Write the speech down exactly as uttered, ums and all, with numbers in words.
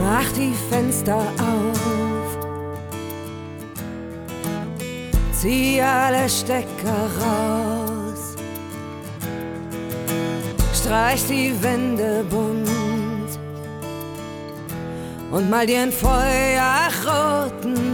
Mach die Fenster auf, zieh alle Stecker raus, streich die Wände bunt und mal dir einen feuerroten